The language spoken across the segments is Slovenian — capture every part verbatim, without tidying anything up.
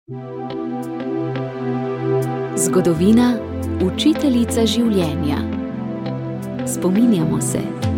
Zgodovina, učiteljica življenja. Spominjamo se.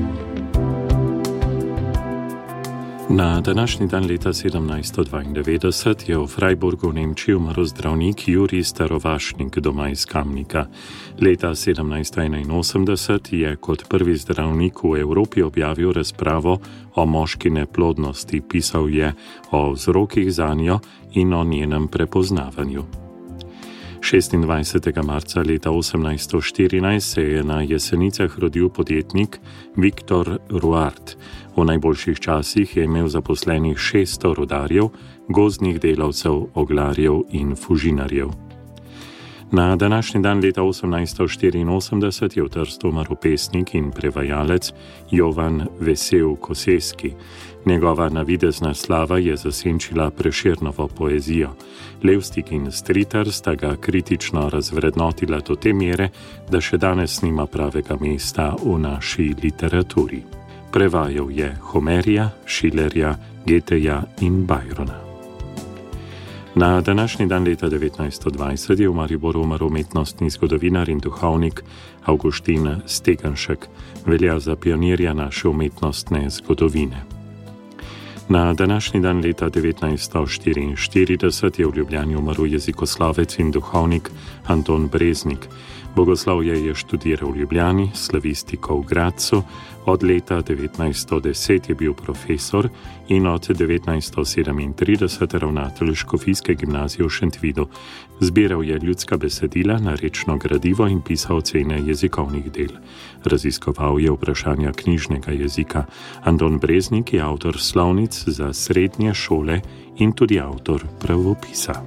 Na današnji dan leta sedemnajststo dvaindevetdeset je v Freiburgu v Nemčiji umrl zdravnik Jurij Starovašnik, doma iz Kamnika. Leta sedemnajststo enainosemdeset je kot prvi zdravnik v Evropi objavil razpravo o moški neplodnosti, pisal je o vzrokih zanjo in o njenem prepoznavanju. šestindvajsetega marca leta osemnajststo štirinajst se je na Jesenicah rodil podjetnik Viktor Ruart. V najboljših časih je imel zaposlenih šeststo rudarjev, gozdnih delavcev, oglarjev in fužinarjev. Na današnji dan leta osemnajststo štiriinosemdeset je v Trstu umrl pesnik in prevajalec Jovan Vesel Koseski. Njegova navidezna slava je zasenčila Prešernovo poezijo. Levstik in Stritar sta ga kritično razvrednotila do te mere, da še danes nima pravega mesta v naši literaturi. Prevajal je Homerija, Schillerja, Goetheja in Byrona. Na današnji dan leta devetnajststo dvajset je v Mariboru umrl umetnostni zgodovinar in duhovnik Avguštin Stegenšek, velja za pionirja naše umetnostne zgodovine. Na današnji dan leta devetnajststo štiriinštirideset je v Ljubljani umrl jezikoslovec in duhovnik Anton Breznik. Bogoslovje je študiral v Ljubljani, slavistiko v Gradcu, od leta devetnajststo deset je bil profesor in od devetnajststo sedemintrideset ravnatelj Škofijske gimnazije v Šentvidu. Zbiral je ljudska besedila, narečno gradivo in pisal ocene jezikovnih del. Raziskoval je vprašanja knjižnega jezika. Anton Breznik je avtor slovnic za srednje šole in tudi avtor pravopisa.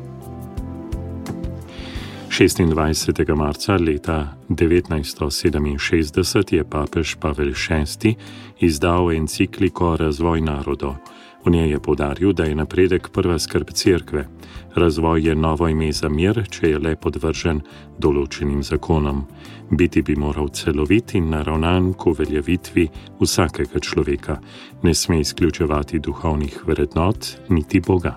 šestindvajsetega marca leta devetnajststo sedeminšestdeset je papež Pavel šesti izdal encikliko Razvoj narodov. V njej je poudaril, da je napredek prva skrb cerkve. Razvoj je novo ime za mir, če je le podvržen določenim zakonom. Biti bi moral celovit in naravnan k uveljavitvi vsakega človeka. Ne sme izključevati duhovnih vrednot niti Boga.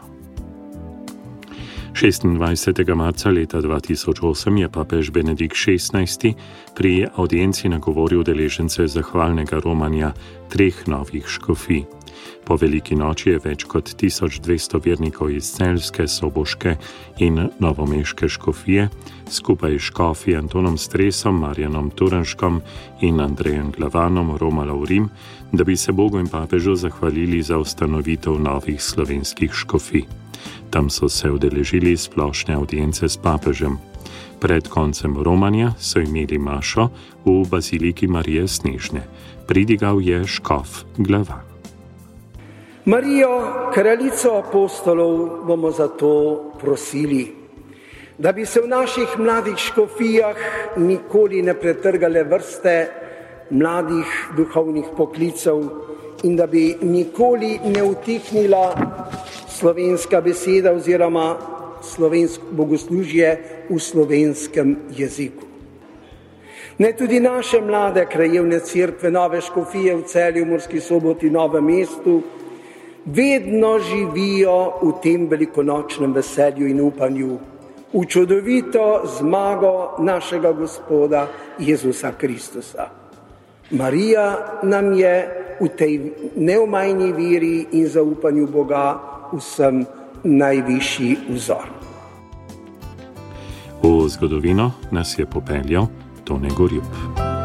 šestindvajsetega marca leta dva tisoč osem je papež Benedikt šestnajsti pri avdienci nagovoril udeležence zahvalnega romanja treh novih škofij. Po veliki noči je več kot tisoč dvesto vernikov iz celjske, soboške in novomeške škofije skupaj s škofi Antonom Stresom, Marjanom Turanškom in Andrejem Glavanom romalo v Rim, da bi se Bogu in papežu zahvalili za ustanovitev novih slovenskih škofij. Tam so se udeležili splošne avdience s papežem. Pred koncem romanja so imeli mašo v baziliki Marije Snežne. Pridigal je škof Glavan. Marijo, kraljico apostolov, bomo zato prosili, da bi se v naših mladih škofijah nikoli ne pretrgale vrste mladih duhovnih poklicev in da bi nikoli ne utihnila slovenska beseda oziroma slovensko bogoslužje v slovenskem jeziku. Ne tudi naše mlade krajevne cerkve, nove škofije v Celju, Murski Soboti, Novem mestu vedno živijo v tem velikonočnem veselju in upanju v čudovito zmago našega Gospoda Jezusa Kristusa. Marija nam je v tej neomajni veri in zaupanju Boga vsem najvišji vzor. V zgodovino nas je popeljal Tone Gorjup.